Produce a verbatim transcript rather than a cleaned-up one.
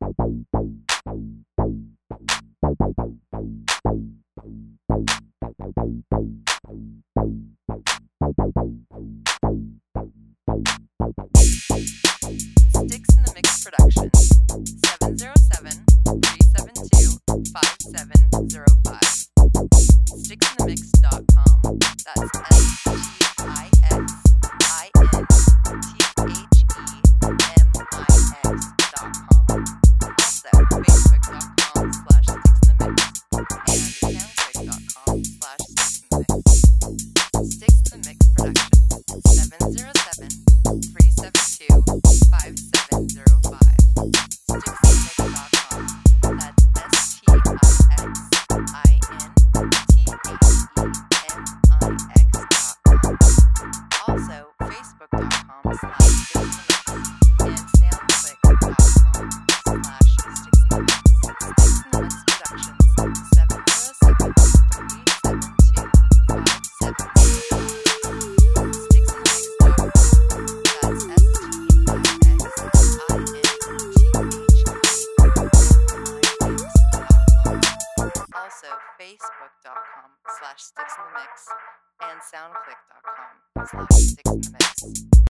Sticks in the Mix Productions, seven zero seven, three seven two, five seven zero five. sticks in the mix dot com. That's S T I X I N T H E M I X dot com. Also, facebook dot com slash sticks in the mix and soundclick dot com slash sticks in the mix. Sticks in the Mix Productions, seven zero seven, three seven two, five seven zero five. sticks in the mix dot com. That's S T I X I N T H E M I X dot com. Also, facebook dot com slash sticks in the mix and soundclick dot com slash sticks in the mix. Sticks in the Mix Productions, seven zero seven, three seven two, five seven zero five. sticks in the mix dot com. That's S T I X I N T H E M I X dot com. Also, facebook dot com slash sticks in the mix and soundclick dot com slash sticks in the mix.